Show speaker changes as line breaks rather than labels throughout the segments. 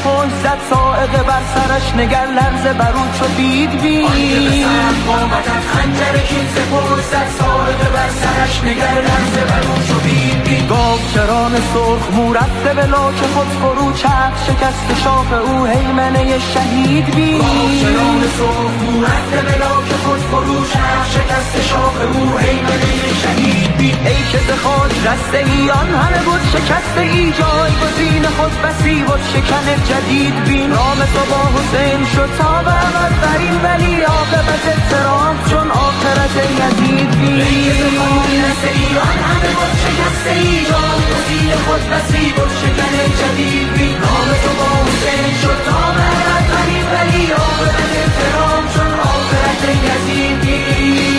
پشت زد صاعقه بر سرش نگر لرزه برو چو دید بین آنکه به سر قامتت خنجر کیز پشت زد صاعقه بر سرش نگر لرزه برو چو دید بین گاو چران سرخ مو رفته به لاک خود فرو چرخ شکست شاخ او هیمنه شهید بین گاو چران سرخ مو رفته به لاک خود فرو چرخ شکست شاخ او هیمنه شهید بین ای که ز خاک رسته ای آن همه بود شکسته ای جایگزین خود بسی بود شکن جدید بین نام تو با حسین شد تا به ابد بر این ولی عاقبت اضطراب چون آخرت یزید بین ای که ز خاک رسته ای آن همه بود شکسته ای جایگزین خود بسی بود شکن جدید بین نام تو با حسین شد تا به ابد بر این ولی عاقبت اضطراب چون آخرت یزید بین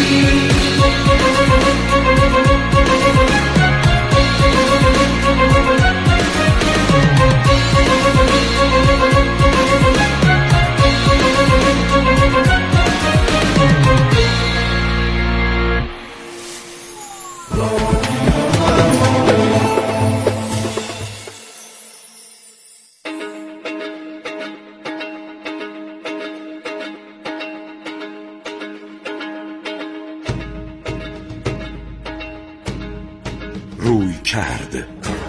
روی کرد.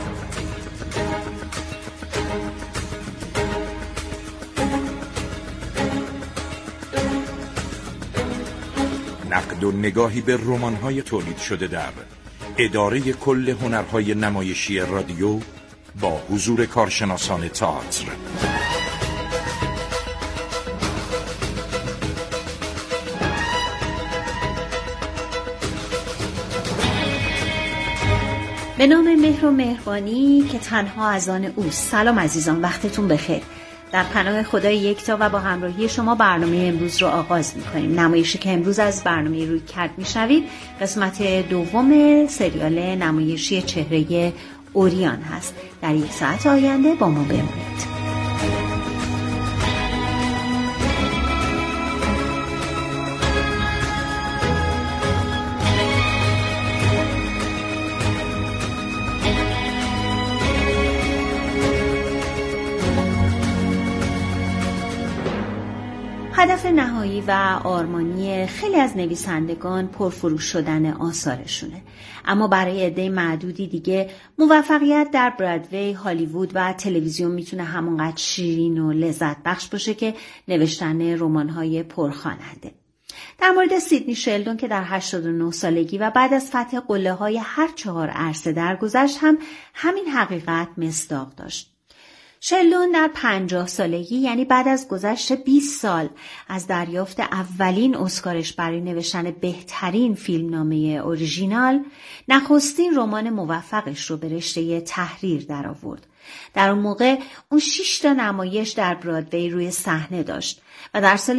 نقد و نگاهی به رمان‌های تولید شده در اداره کل هنرهای نمایشی رادیو با حضور کارشناسان تئاتر.
به نام مهر و مهربانی که تنها از آن اوست. سلام عزیزان، وقتتون بخیر. در پناه خدای یکتا و با همراهی شما برنامه امروز رو آغاز می‌کنیم. نمایشی که امروز از برنامه روی کرد می‌شنوید قسمت دوم سریال نمایشی چهره اوریان هست. در یک ساعت آینده با ما بمونید. هدف نهایی و آرمانی خیلی از نویسندگان پرفروش شدن آثارشونه، اما برای عده معدودی دیگه موفقیت در برادوی، هالیوود و تلویزیون میتونه همونقدر شیرین و لذت بخش باشه که نوشتن رمان‌های پرخواننده. در مورد سیدنی شلدون که در 89 سالگی و بعد از فتح قله‌های هر 4 عرصه درگذشت هم همین حقیقت مصداق داشت. شلدون در 50 سالگی، یعنی بعد از گذشت 20 سال از دریافت اولین اسکارش برای نوشتن بهترین فیلمنامه اوریژینال، نخستین رمان موفقش رو به رشته تحریر درآورد. در اون موقع اون 6 تا نمایش در برادوی روی صحنه داشت و در سال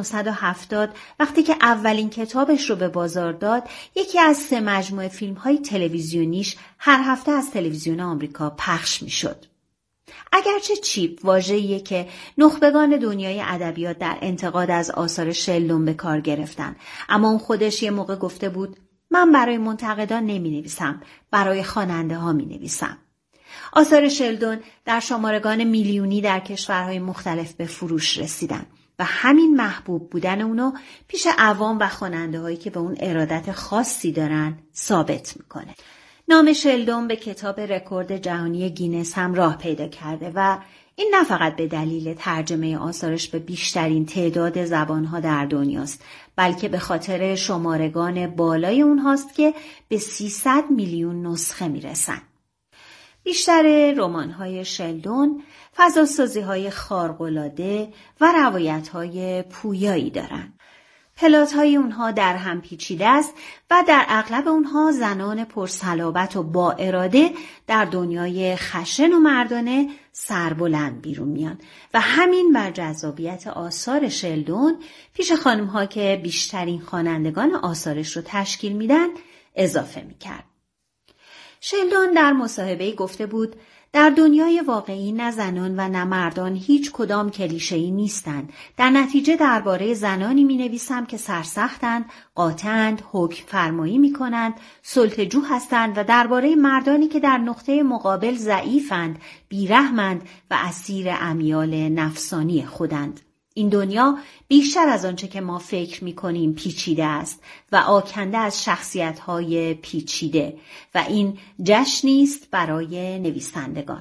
1970 وقتی که اولین کتابش رو به بازار داد، یکی از 3 مجموعه فیلم‌های تلویزیونیش هر هفته از تلویزیون آمریکا پخش می‌شد. اگرچه چیپ واژه‌ایه که نخبگان دنیای ادبیات در انتقاد از آثار شلدون به کار گرفتن، اما اون خودش یه موقع گفته بود من برای منتقدان نمی‌نویسم، برای خواننده‌ها می‌نویسم. آثار شلدون در شمارگان میلیونی در کشورهای مختلف به فروش رسیدن و همین محبوب بودن اونو پیش عوام و خواننده‌هایی که به اون ارادت خاصی دارن ثابت میکنه. نام شلدون به کتاب رکورد جهانی گینس هم راه پیدا کرده و این نه فقط به دلیل ترجمه آثارش به بیشترین تعداد زبانها در دنیاست، بلکه به خاطر شمارگان بالای اونهاست که به 300 میلیون نسخه میرسن. بیشتر رمان‌های شلدون فضاسازی‌های خارق‌العاده و روایت‌های پویایی دارن. پلات‌های اونها در هم پیچیده است و در اغلب اونها زنان پرصلابت و با اراده در دنیای خشن و مردانه سربلند بیرون میان و همین بر جذابیت آثار شلدون پیش خانم‌ها که بیشترین خوانندگان آثارش رو تشکیل میدن اضافه میکرد. شلدون در مصاحبه‌ای گفته بود در دنیای واقعی نه زنان و نه مردان هیچ کدام کلیشه‌ای نیستند. در نتیجه درباره زنانی می‌نویسم که سرسختند، قاطعند، حکم فرمایی می‌کنند، سلطه‌جو هستند و درباره مردانی که در نقطه مقابل ضعیفند، بیرحمند و اسیر امیال نفسانی خودند. این دنیا بیشتر از آنچه که ما فکر می‌کنیم پیچیده است و آکنده از شخصیت‌های پیچیده و این جشنی است برای نویسندگان.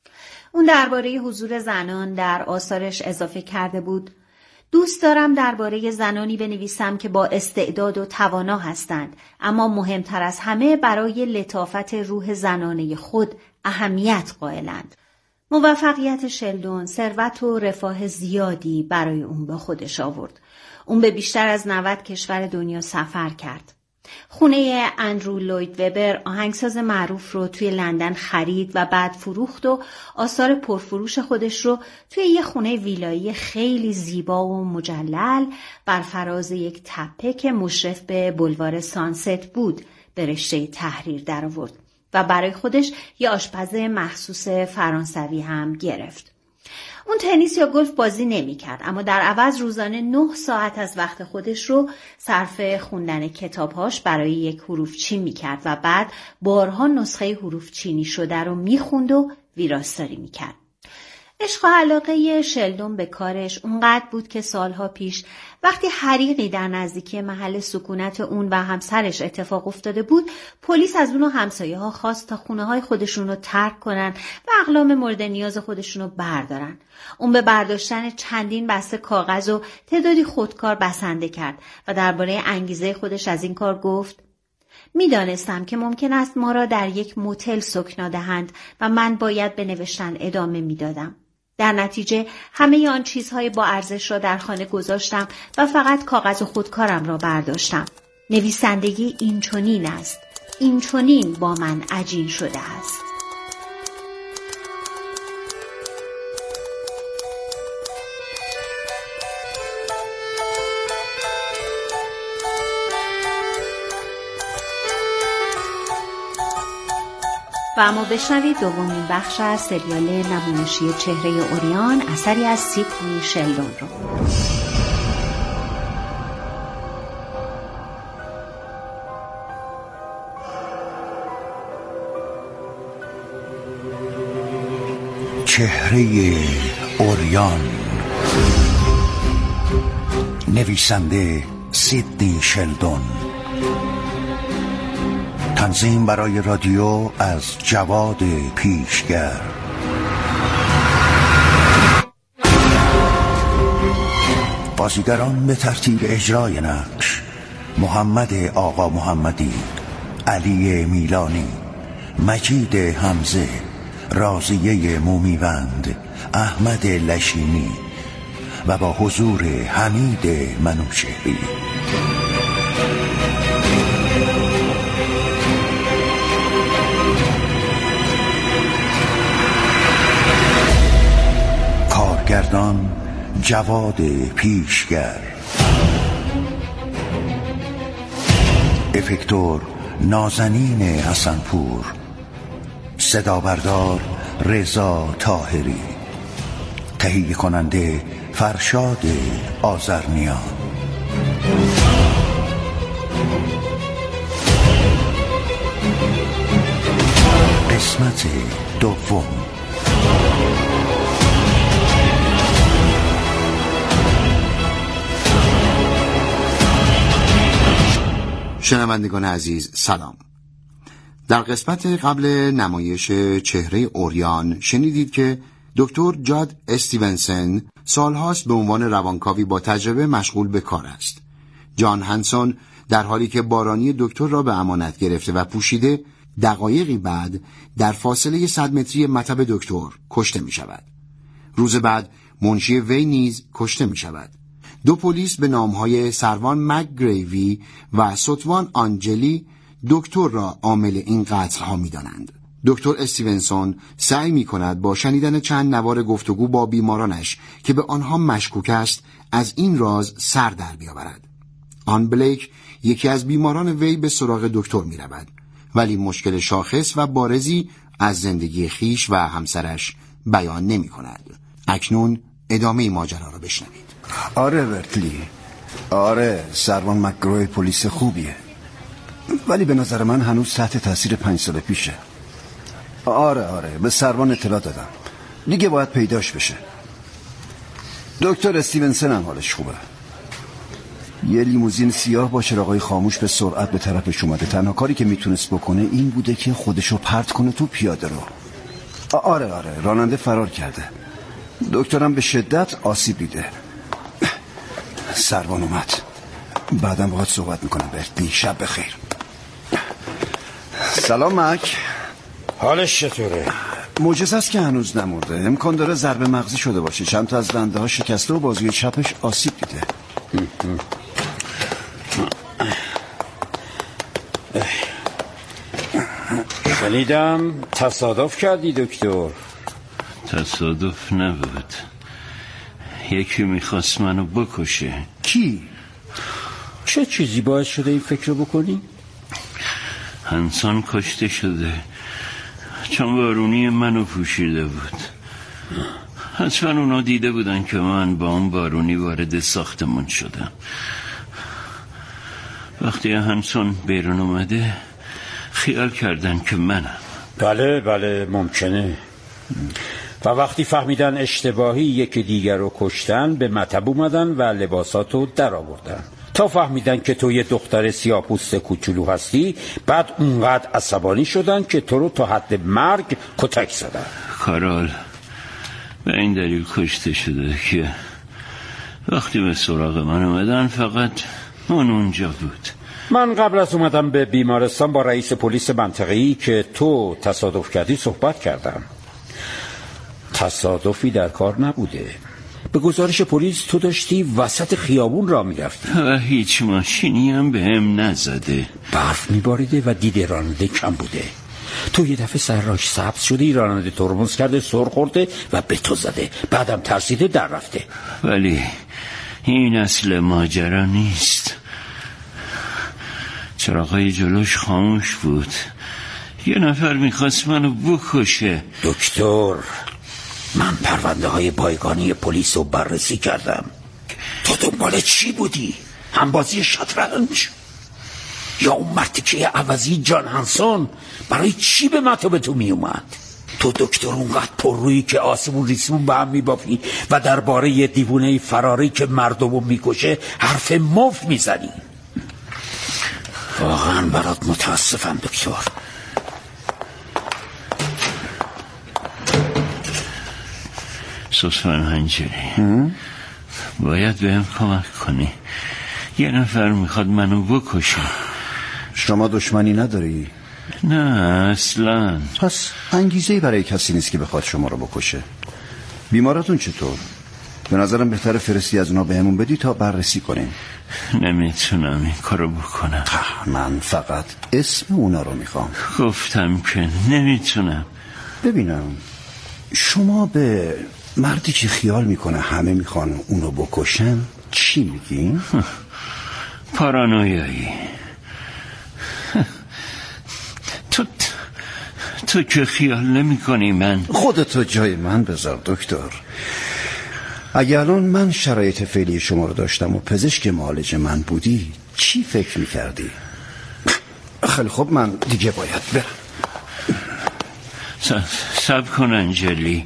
اون درباره حضور زنان در آثارش اضافه کرده بود: دوست دارم درباره زنانی بنویسم که با استعداد و توانا هستند، اما مهمتر از همه برای لطافت روح زنانه خود اهمیت قائلند. موفقیت شلدون ثروت و رفاه زیادی برای اون با خودش آورد. اون به بیشتر از 90 کشور دنیا سفر کرد. خونه اندرو لوید وبر آهنگساز معروف رو توی لندن خرید و بعد فروخت و آثار پرفروش خودش رو توی یه خونه ویلایی خیلی زیبا و مجلل بر فراز یک تپه که مشرف به بولوار سانست بود به رشته تحریر درآورد و برای خودش یه آشپز مخصوص فرانسوی هم گرفت. اون تنیس یا گلف بازی نمی کرد، اما در عوض روزانه 9 ساعت از وقت خودش رو صرف خوندن کتابهاش برای یک حروف چین می کرد و بعد بارها نسخه حروف چینی شده رو می خوند و ویراستاری می کرد. عشق و علاقه شلدون به کارش اونقدر بود که سالها پیش وقتی حریقی در نزدیکی محل سکونت اون و همسرش اتفاق افتاده بود، پلیس از اون و همسایه ها خواست تا خونه های خودشون رو ترک کنن و اقلام مورد نیاز خودشون رو بردارن. اون به برداشتن چندین بسته کاغذ و تعدادی خودکار بسنده کرد و درباره انگیزه خودش از این کار گفت: میدانستم که ممکن است ما را در یک موتل سکنا دهند و من باید به نوشتن ادامه میدادم. در نتیجه همه آن چیزهای با ارزش را در خانه گذاشتم و فقط کاغذ و خودکارم را برداشتم. نویسندگی این چنین است. این چنین با من عجین شده است. و اما بشنوید دومین بخش از سریال نمایشی چهره اوریان، اثری از سیدنی شلدون رو.
چهره اوریان، نویسنده سیدنی شلدون، تنظیم برای رادیو از جواد پیشگر. بازیگران به ترتیب اجرای نقش: محمد آقا محمدی، علی میلانی، مجید حمزه، راضیه مومیوند، احمد لشینی و با حضور حمید منوچهری. کارگردان جواد پیشگر، افکتور نازنین حسنپور، صدا بردار رضا طاهری، تهیه کننده فرشاد آذرنیا. قسمت دوم.
شنوندگان عزیز سلام. در قسمت قبل نمایش چهره اوریان شنیدید که دکتر جاد استیونسن سالهاست به عنوان روانکاوی با تجربه مشغول به کار است. جان هانسون در حالی که بارانی دکتر را به امانت گرفته و پوشیده، دقایقی بعد در فاصله 100 متری مطب دکتر کشته می شود. روز بعد منشی وی نیز کشته می شود. 2 پلیس به نامهای سروان مکگریوی و ستوان آنجلی دکتر را عامل این قتل‌ها می‌دانند. دکتر استیونسون سعی می‌کند با شنیدن چند نوار گفتگو با بیمارانش که به آنها مشکوک است از این راز سر در بیاورد. آن بلیک، یکی از بیماران وی، به سراغ دکتر می‌رود، ولی مشکل شاخص و بارزی از زندگی خیش و همسرش بیان نمی کند. اکنون ادامه ماجرا را بشنوید.
آره برتلی، آره سروان مکگروی پلیس خوبیه، ولی به نظر من هنوز تحت تاثیر 5 سال پیشه. آره به سروان اطلاع دادم، دیگه باید پیداش بشه. دکتر استیونسن هم حالش خوبه. یه لیموزین سیاه با چراغای خاموش به سرعت به طرفش اومده. تنها کاری که میتونست بکنه این بوده که خودشو پرت کنه تو پیاده رو. آره راننده فرار کرده. دکترم به شدت آسیب دیده. سروان اومد، بعدم باهات صحبت میکنم. برتلی شب بخیر. سلام مک،
حالش چطوره؟
معجزه است که هنوز نمرده. امکان داره ضربه مغزی شده باشه. چند تا از دنده ها شکسته و بازوی چپش آسیب دیده.
شنیدم تصادف کردی دکتر.
تصادف نبود، یکی میخواست منو بکشه.
کی؟
چه چیزی باعث شده این فکر رو بکنی؟
هنسان کشته شده چون بارونی منو پوشیده بود. حتما اونا دیده بودن که من با اون بارونی وارد ساختمون شدم. وقتی هنسان بیرون اومده خیال کردن که منم.
بله ممکنه. و وقتی فهمیدن اشتباهی یکی دیگر رو کشتن به مطب اومدن و لباساتو در آوردن تا فهمیدن که تو یه دختر سیاه‌پوست کوچولو هستی. بعد اونقدر عصبانی شدن که تو رو تا حد مرگ کتک زدن.
کارال به این دلیل کشته شده که وقتی به سراغ من اومدن فقط من اونجا بود.
من قبل از اومدم به بیمارستان با رئیس پلیس منطقه‌ای که تو تصادف کردی صحبت کردم. تصادفی در کار نبوده. به گزارش پلیس تو داشتی وسط خیابون را میرفتی
و هیچ ماشینی هم به هم نزده.
برف میباریده و دید راننده کم بوده. تو یه دفعه سرراش سبز شدی، راننده ترمز کرده، سر خورده و به تو زده. بعدم ترسیده در رفته.
ولی این اصل ماجرا نیست. چراغای جلوش خاموش بود. یه نفر میخواست منو بکشه.
دکتر، من پرونده های بایگانی پلیس رو بررسی کردم. تو دنبال چی بودی؟ همبازی شطرنج؟ یا اون مرتیکه عوضی جان هنسون؟ برای چی به مطب تو می اومد؟ تو دکتر اونقدر پر رویی که آسمون ریسمون به هم می بافی و درباره یه دیوونه فراری که مردمو میکشه حرف مفت میزنی. واقعا برات متاسفم دکتر.
سوسمن هنجری، باید بهم کمک کنی. یه نفر میخواد منو بکشه.
شما دشمنی نداری؟
نه اصلا.
پس انگیزه‌ای برای کسی نیست که بخواد شما رو بکشه. بیمارتون چطور؟ به نظرم بهتره فرستی از اونا بهمون بدی تا بررسی کنیم.
نمیتونم این کارو بکنم.
من فقط اسم اونا رو میخوام.
گفتم که نمیتونم.
ببینم شما به مردی که خیال میکنه همه میخوان اونو بکشن چی میگین؟
پارانویایی. تو که خیال نمی کنی من
خودتو جای من بذار دکتر. اگه الان من شرایط فعلی شما رو داشتم و پزشک معالج من بودی چی فکر میکردی؟ خیلی خب من دیگه باید برم.
صبر کن انجلی.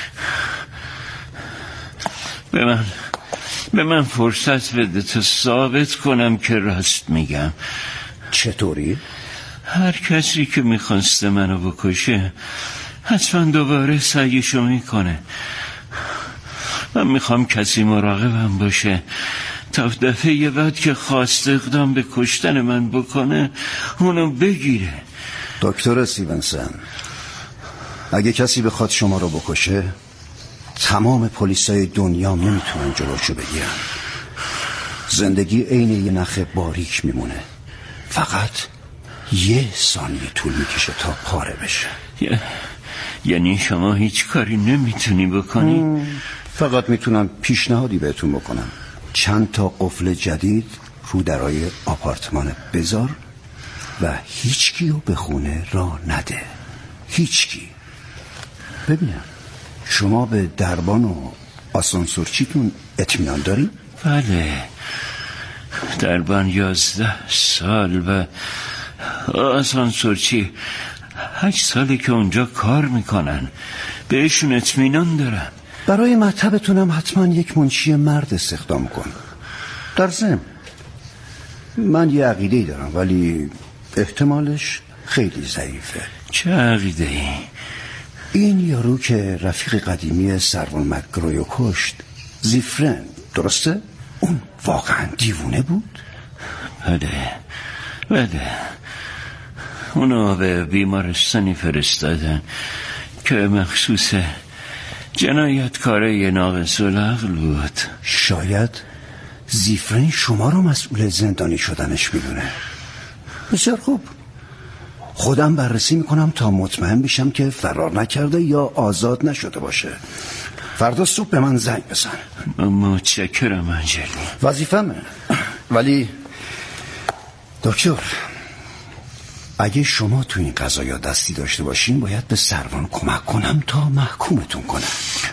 به من فرصت بده تا ثابت کنم که راست میگم.
چطوری؟
هر کسی که میخواسته منو بکشه حتما دوباره سعیشو میکنه. من میخوام کسی مراقبم باشه تا دفعه بعد که خواست اقدام به کشتن من بکنه اونو بگیره.
دکتر استیونسن، اگه کسی بخواد شما رو بکشه تمام پلیسای دنیا نمیتونن جلوشو بگیرن. زندگی عین یه نخ باریک میمونه، فقط 1 ثانیه طول میکشه تا پاره بشه.
یعنی شما هیچ کاری نمیتونی بکنی؟
فقط میتونم پیشنهادی بهتون بکنم. چند تا قفل جدید رو درای آپارتمان بذار و هیچ کیو به خونه راه نده. هیچکی. ببینم شما به دربان و آسانسورچیتون اطمینان داری؟
بله، دربان 11 سال و آسانسورچی 8 ساله که اونجا کار میکنن. بهشون اطمینان دارم.
برای مطبتونم حتما یک منشی مرد استخدام کن. در ضمن من یه عقیده‌ای دارم ولی احتمالش خیلی ضعیفه.
چه عقیده‌ای؟
این یارو که رفیق قدیمی سروان مکگرویو کشت، زیفرن، درسته؟ اون واقعا دیوونه بود؟
بله اونو به بیمارستانی فرستادن که مخصوص جنایتکاره ناقص العقل بود.
شاید زیفرن شما رو مسئول زندانی شدنش میدونه. بسیار خوب، خودم بررسی میکنم تا مطمئن بشم که فرار نکرده یا آزاد نشده باشه. فردا صبح به من زنگ بزن.
متشکرم انجلی.
وظیفمه. ولی دکتر، اگه شما تو این قضایا دستی داشته باشین باید به سروان کمک کنم تا محکومتون کنم.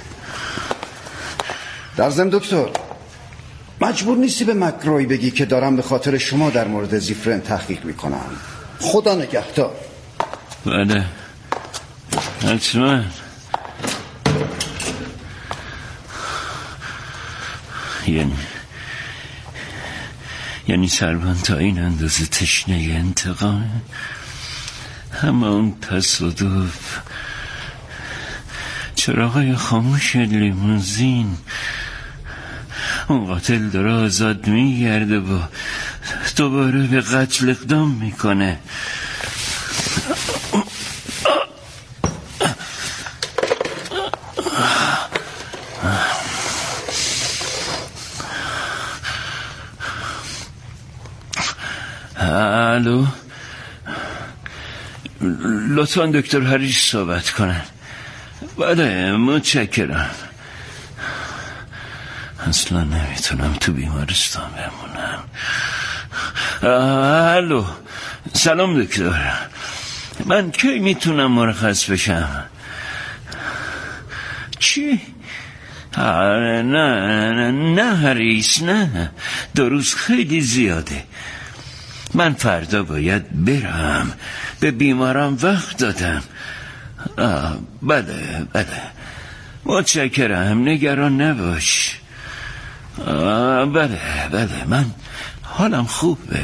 در ضمن دکتر، مجبور نیستی به مکگروی بگی که دارم به خاطر شما در مورد زیفرن تحقیق میکنم. خدا نگهدار.
بله حتما. یعنی سروان تا این اندازه تشنه انتقامه؟ همه اون تصادف، چراغای خاموش لیموزین، اون قاتل داره آزاد میگرده و دوباره به قتل اقدام میکنه. الو، لطفا دکتر هریس صحبت کنن. بله متشکرم. اصلا نمیتونم تو بیمارستان بمونم. الو، سلام دکتر، من کی میتونم مرخص بشم؟ چی؟ نه هریس، نه 2 روز خیلی زیاده. من فردا باید برم، به بیمارم وقت دادم. بله متشکرم، نگران نباش. بله من حالم خوبه.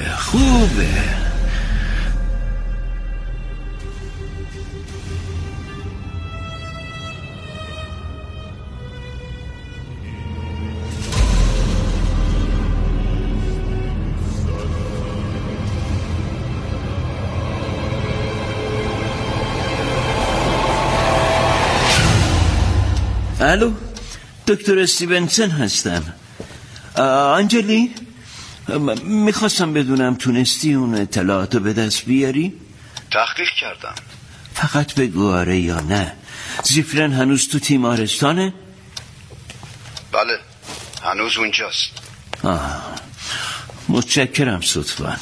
الو، دکتر استیونسن هستم. انجلی، میخواستم بدونم تونستی اون اطلاعاتو به دست بیاری؟
تحقیق کردم.
فقط بگو آره یا نه. زیفرن هنوز تو تیمارستانه؟
بله هنوز اونجاست.
متشکرم ستوان.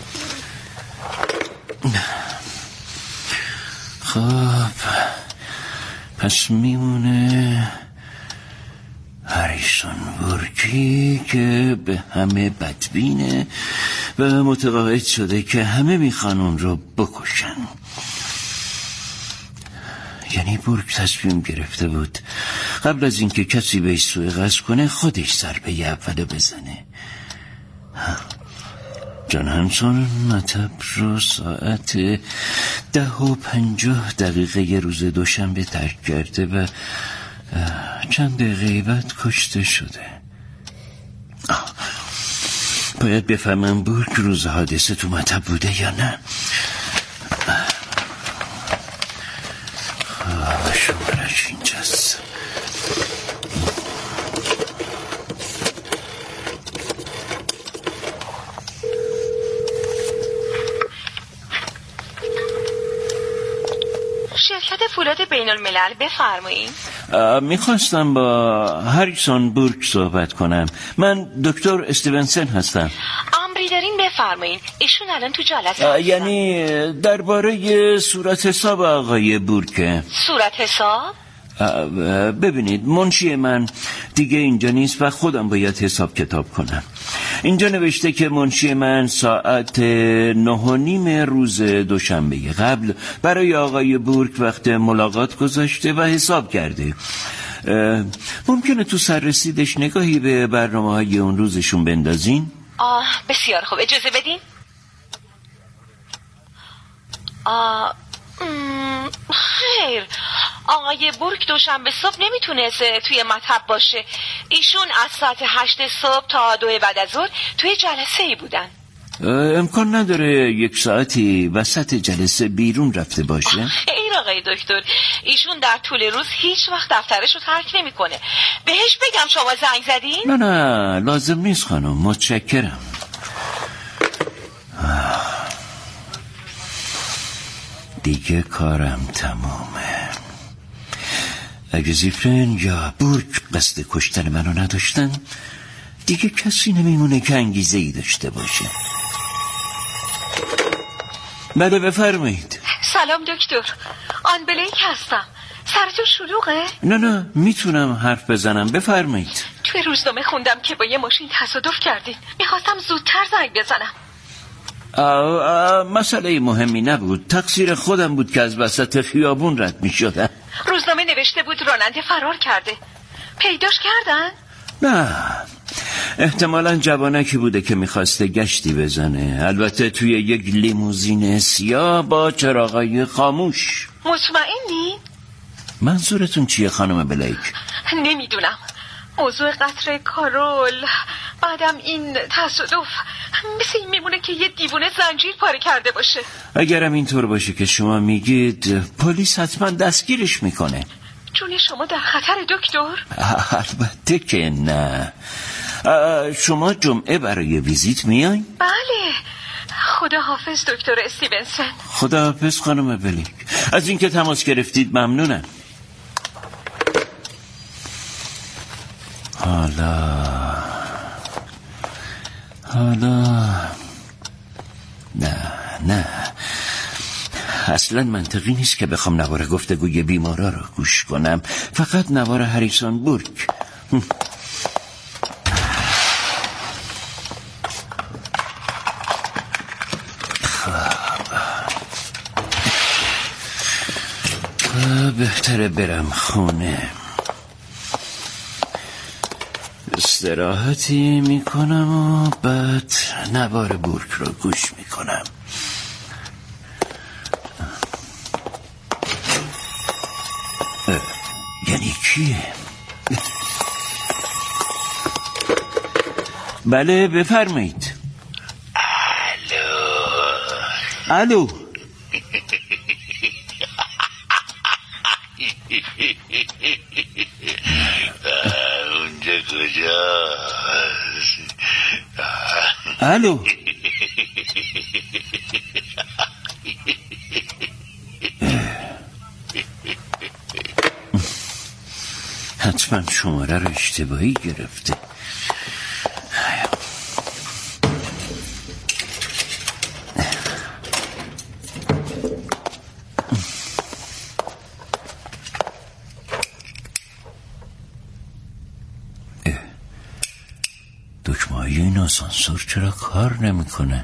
خب پس میمونه هریسون بورکی که به همه بدبینه و متقاعد شده که همه میخوان اون رو بکشن. یعنی بورک تصمیم گرفته بود قبل از اینکه کسی بهش سوء قصد کنه خودش ضربه اولو بزنه. جان همسون مطب رو ساعت 10:50 روز دوشنبه ترک کرده و چند دقیقه بعد کشته شده. باید بفهمم بورک روز حادثه تو مطب بوده یا نه. شمارش اینجاست.
شرکت فولاد بین الملل، بفرمایید.
میخواستم با هریسون بورک صحبت کنم. من دکتر استیونسن هستم.
امری دارین بفرمایین. ایشون الان تو جلسه هستن.
یعنی درباره صورت حساب آقای بورکه؟
صورت حساب؟
ببینید منشی من دیگه اینجا نیست و خودم باید حساب کتاب کنم. اینجا نوشته که منشی من ساعت 9:30 روز دوشنبه قبل برای آقای بورک وقت ملاقات گذاشته و حساب کرده. ممکنه تو سررسیدش نگاهی به برنامه‌های اون روزشون بندازین؟
بسیار خوب، اجازه بدین. خیر، آقای بورک دوشنبه صبح نمیتونست توی مطب باشه. ایشون از ساعت 8 صبح تا 2 بعد از ظهر توی جلسه ای بودن.
امکان نداره یک ساعتی وسط جلسه بیرون رفته باشه؟
خیر آقای دکتر، ایشون در طول روز هیچ وقت دفترش رو ترک نمیکنه. بهش بگم شما زنگ زدین؟
نه لازم نیست خانم، متشکرم. دیگه کارم تمامه. اگه زیفرن یا بورک قصد کشتن منو نداشتن دیگه کسی نمیمونه که انگیزه ای داشته باشه. بله بفرمایید.
سلام دکتر، آن بلیک هستم. سرتون شلوغه؟
نه میتونم حرف بزنم، بفرمایید.
توی روزنامه خوندم که با یه ماشین تصادف کردین. میخواستم زودتر زنگ بزنم.
مسئله مهمی نبود، تقصیر خودم بود که از وسط خیابون رد میشدم.
روزنامه نوشته بود راننده فرار کرده. پیداش کردن؟
نه، احتمالاً جوانکی بوده که میخواسته گشتی بزنه، البته توی یک لیموزین سیاه با چراغای خاموش.
مطمئنی؟
منظورتون چیه خانم بلیک؟
نمیدونم، موضوع قتل کارول بعدم این تصادف مثل این میمونه که یه دیوونه زنجیر پاره کرده باشه.
اگرم اینطور باشه که شما میگید پلیس حتما دستگیرش میکنه.
جون شما در خطر دکتر؟
البته که نه. شما جمعه برای ویزیت میاین؟
بله. خدا حافظ دکتر استیونسن.
خدا حافظ خانم بلیک. از اینکه تماس گرفتید ممنونم. حالا نه اصلا منطقی نیست که بخوام نوار گفتگوی بیمارا رو گوش کنم، فقط نوار هریسون بورک. بهتره برم خونه، استراحتی میکنم و بعد نوار بورک رو گوش میکنم. یعنی کیه؟ بله بفرمایید. الو
اونجا کجاست؟
الو حتما شماره رو اشتباهی گرفته. دکمه‌های این آسانسور چرا کار نمیکنه؟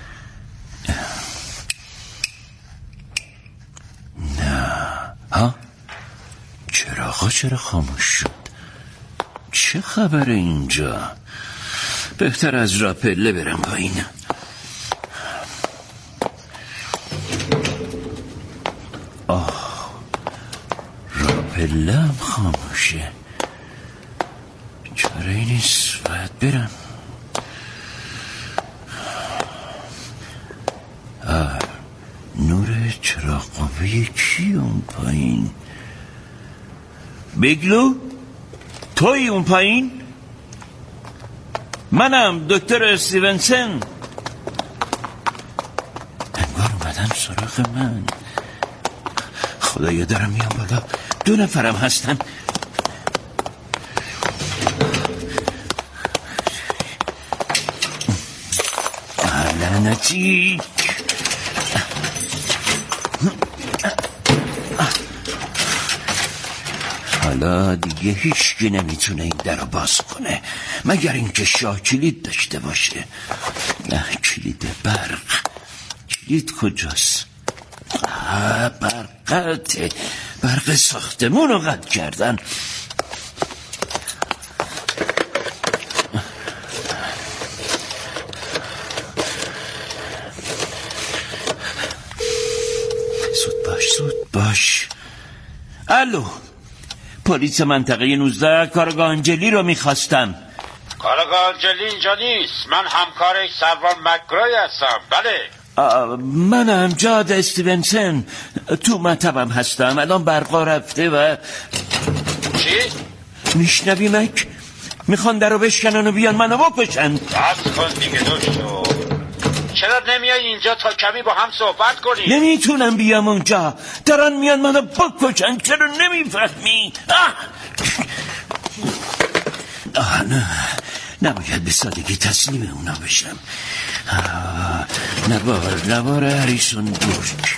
نه ها، چراغا چرا خاموش شد؟ چه خبره اینجا؟ بهتر از راپله برم پایین. راپله هم خاموشه، چاره نیست، باید برم. نور چراغ قوه کی اون پایین؟ بگلو توی اون پایین؟ منم دکتر استیونسن. انگار اومدن سراغ من. خدایا دارم میام بالا، 2 نفرم هستن. لعنتی. حالا دیگه هیچکی نمیتونه این در رو باز کنه مگر اینکه شاه کلید داشته باشه. نه، کلید برق. کلید کجاست؟ برق ساختمون رو قطع کردن. زود باش. الو، پلیس منطقه 19 کارگاه انجلی رو میخواستم.
کارگاه انجلی اینجا نیست. من همکارش سروان مکگروی هستم. بله.
من هم جاد استیونسن تو مطبم هستم. الان برقا رفته و
چی؟
میشنوی مک؟ میخوان در رو بشکنن و بیان منو بکشن.
بس کن دیگه دکتر. چرا نمیای اینجا تا کمی با هم صحبت کنی؟
نمیتونم بیام اونجا، دارن میان منو بکشن. چرا نمیفهمی؟ نه، نباید به سادگی تسلیم اونا بشم. نوار هریسون بورک.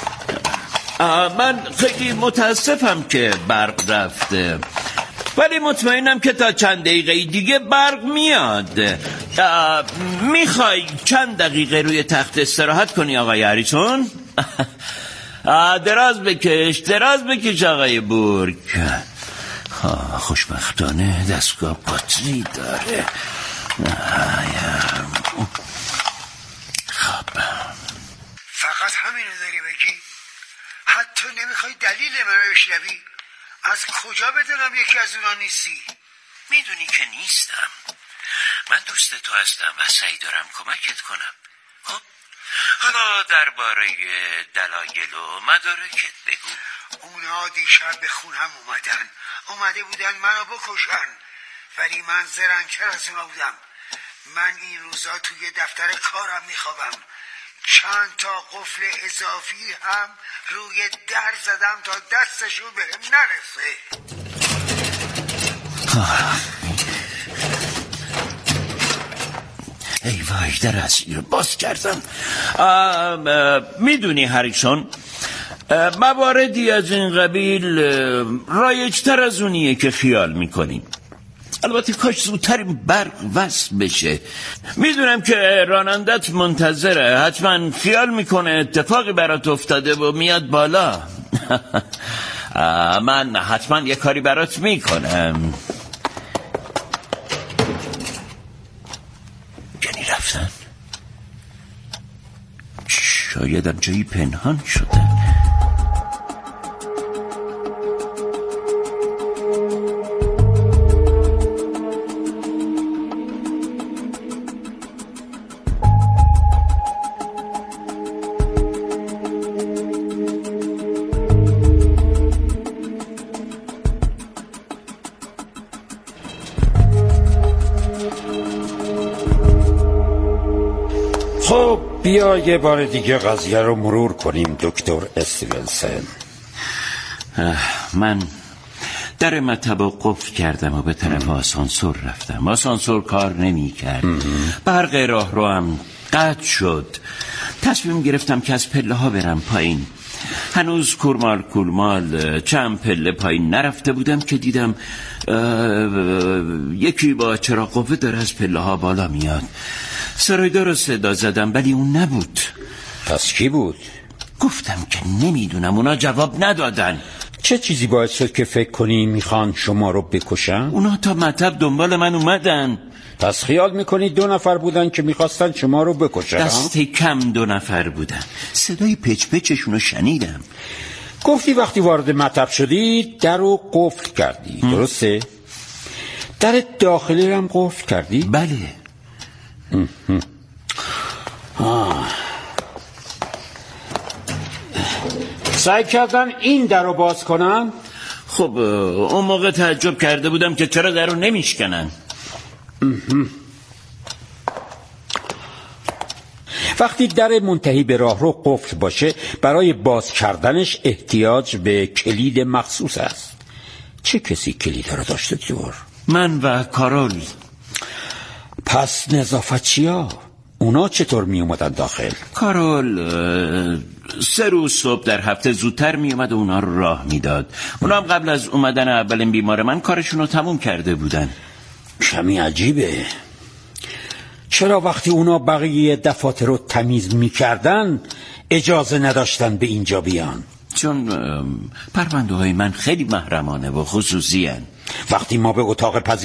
من خیلی متاسفم که برق رفته، ولی مطمئنم که تا چند دقیقه دیگه برق میاد. میخوای چند دقیقه روی تخت استراحت کنی آقای هریسون؟ دراز بکش آقای بورک. خوشبختانه دستگاه باتری داره. خب
فقط همینو داری بگی؟ حتی نمیخوای دلیل منو بشنوی؟ از کجا بدونم یکی از اونا نیستی؟
میدونی که نیستم. من دوست تو هستم و سعی دارم کمکت کنم. خب حالا درباره دلایل و مدارکت بگو.
اونا دیشب به خونم اومده بودن منو بکشن، ولی من زرنگ‌تر از اونا بودم. من این روزا توی دفتر کارم میخوابم. چند تا قفل اضافی هم روی در زدم تا دستشون بهم نرسه.
ای وای، در اسیر باز کردم. میدونی هریسون، مواردی از این قبیل رایج‌تر از اونیه که خیال میکنیم. البته کاش زودتر برق وصل بشه. میدونم که رانندت منتظره، حتما خیال میکنه اتفاقی برات افتاده و میاد بالا. من حتما یه کاری برات میکنم. یعنی رفتن؟ شایدم جایی پنهان شدن.
خب بیا یه بار دیگه قضیه رو مرور کنیم دکتر استیونسن.
من در مطب قفل کردم و به طرف آسانسور رفتم. آسانسور کار نمی کرد. برق راه رو هم قطع شد. تصمیم گرفتم که از پله ها برم پایین. هنوز کورمال چند پله پایین نرفته بودم که دیدم یکی با چراغ قوه داره از پله ها بالا میاد. سرایدار رو صدا زدم ولی اون نبود.
پس کی بود؟
گفتم که نمیدونم، اونا جواب ندادن.
چه چیزی باعث شد که فکر کنی میخوان شما رو بکشن؟
اونا تا مطب دنبال من اومدن.
پس خیال میکنی 2 نفر بودن که میخواستن شما رو بکشن؟
دست کم 2 نفر بودن. صدای پچ پچشون رو شنیدم.
گفتی وقتی وارد مطب شدی در رو قفل کردی، درسته؟ در داخلی هم قفل کردی؟
بله.
سعی کردن این در رو باز کنن؟
خب اون موقع تعجب کرده بودم که چرا در رو نمیشکنن.
وقتی در منتهی به راه رو قفل باشه برای باز کردنش احتیاج به کلید مخصوص است. چه کسی کلید رو داشته دور؟
من و کارول.
پس نظافتچیا اونا چطور می اومدن داخل؟
کارول 3 روز صبح در هفته زودتر می اومد و اونا رو راه میداد. اونا هم قبل از اومدن اولین بیمار من کارشون رو تموم کرده بودن.
کمی عجیبه. چرا وقتی اونا بقیه دفاتر رو تمیز می کردن اجازه نداشتن به اینجا بیان؟
چون پرونده های من خیلی محرمانه و خصوصی هن.
وقتی ما به اتاق